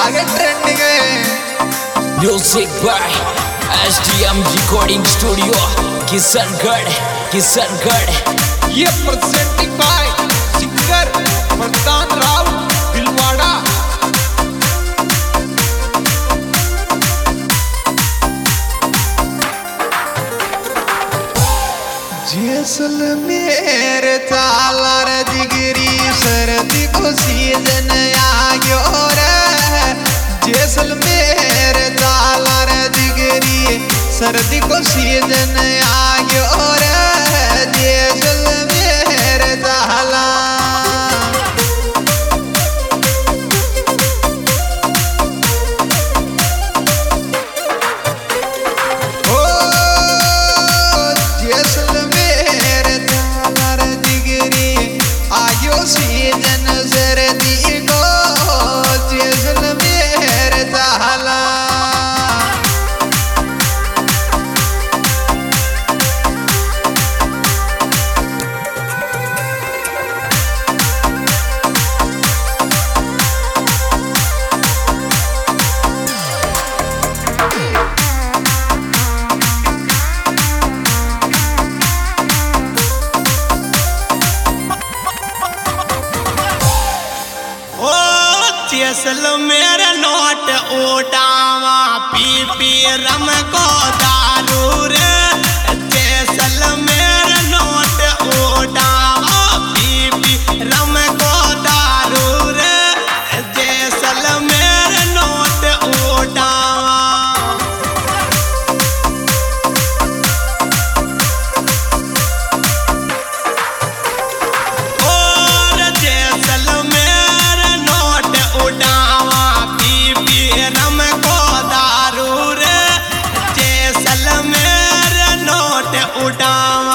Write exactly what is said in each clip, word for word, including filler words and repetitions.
आगे ट्रेंडिंग है। Music by S D M recording studio Kishangarh Kishangarh. ये प्रेजेंटिंग बाय सिंगर वरदान राव भिलवाड़ा। जैसलमेर चालार जिगरी सर्दी को सीजन आयो रे। जैसलमेर चालार जिगरी सर्दी को सीजन आयो रे। जैसलमेर चाला जैसलमेर नोट उठावा पी पी रम को दारू रे। जैसलमेर नोट उठावा पी पी रम को दारू रे। जैसलमेर नोट उठावा और जैसलमेर नोट उठावा पी पी रम को दारू रे। जैसलमेर नोट उठावा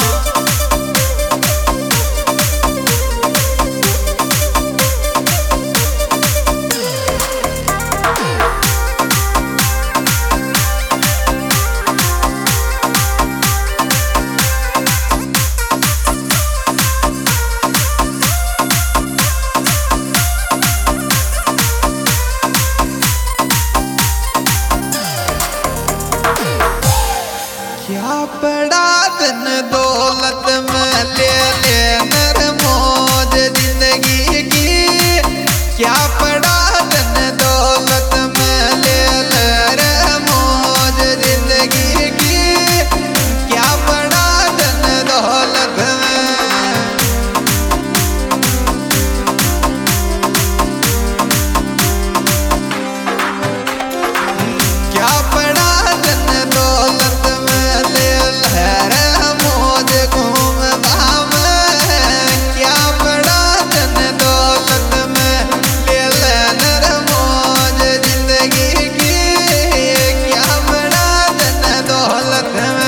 क्या बड़ा धन दौलत में ले ले नर मौज जिंदगी की। क्या बड़ा धन दौलत में ले ले रे मौज जिंदगी की। क्या बड़ा धन दौलत में क्या बड़ा धन दौलत में ले लहर मौज घूम भाम। क्या बड़ा धन दौलत में ले लहर मौज जिंदगी की। क्या बड़ा धन दौलत में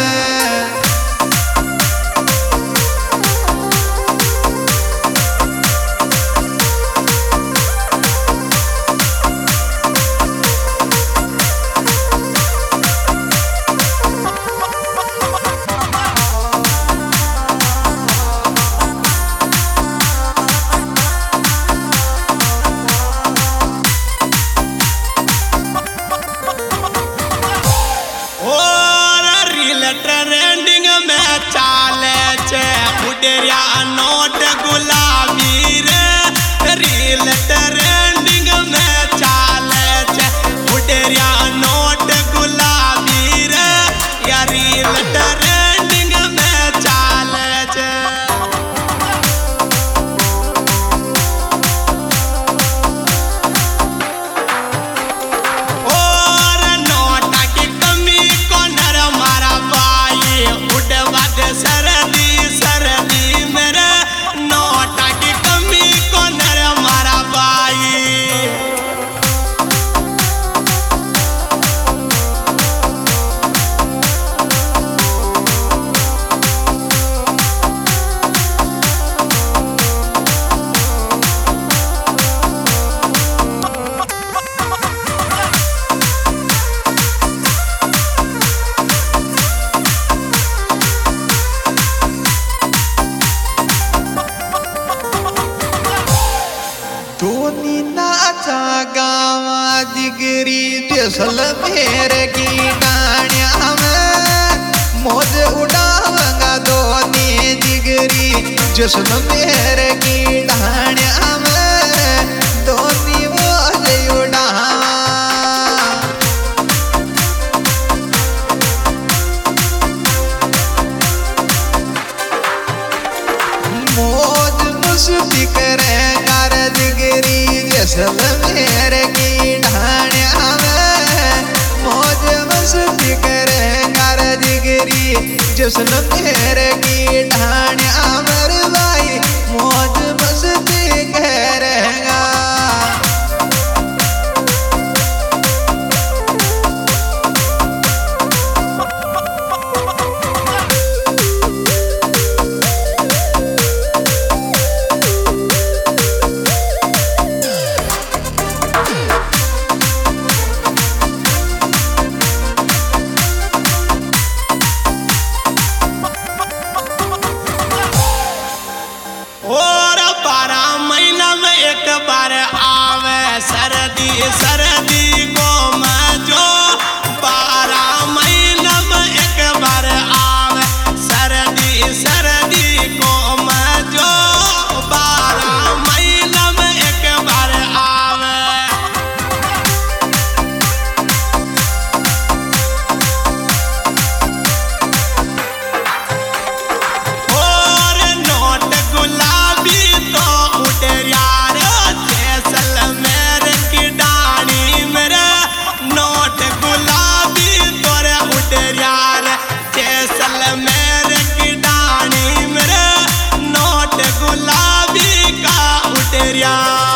और रील ट्रेंडिंग में चाले छे उड़िया नोट गुलाबी रे। रील ट्रेंडिंग में चाले छे उड़िया नोट गुलाबी रे। या रील ट्रेंडिंग में चाले छे और नोटा की कमी को नर मारा बाई उड़वा दे सर्दी सर्दी जैसलमेर की डाणिया में मौज उड़ावंगा दोनी जिगरी जैसलमेर की डाणिया में दोनी मौज उड़ावा मौज मस्ती करे कर जिगरी जैसलमेर की ढाणिया में मौज मस्ती करे कर जिगरी जैसलमेर की ढाणिया मेरे भाई मौज मस्ती करेगा सर्दी सर्दी को मजो बारह महीना में एक बार आवे सर्दी सर्दी को मजो बारह महीना में एक बार आवे और नोट गुलाबी तो उठे यार जैसलमेर की डाणी मेरे नोट गुलाबी तोरे उठे यार जैसलमेर की डाणी मेरे नोट गुलाबी का उठे यार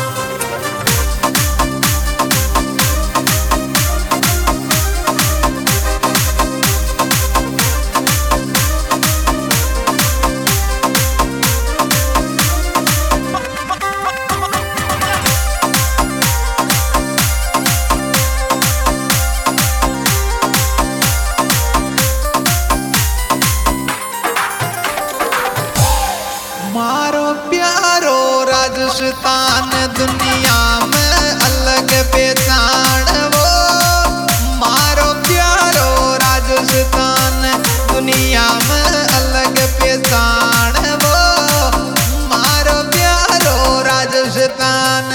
मारो प्यारो राजस्थान दुनिया में अलग पहचान वो मारो प्यारो राजस्थान दुनिया में अलग पहचान वो मारो प्यारो राजस्थान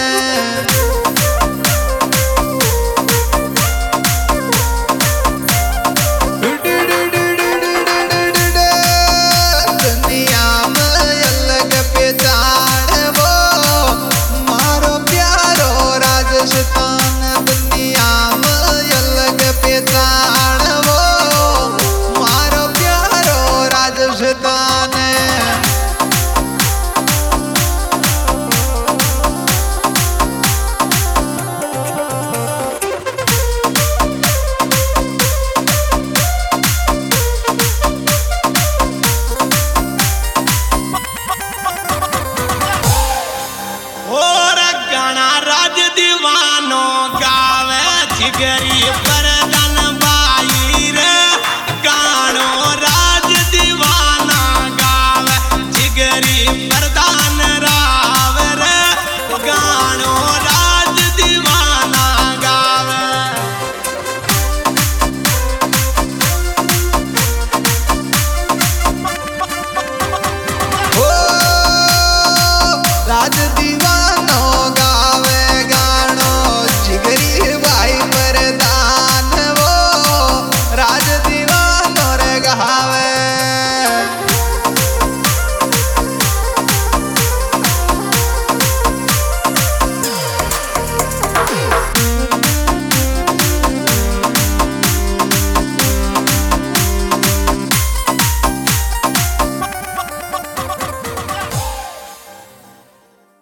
जिगरी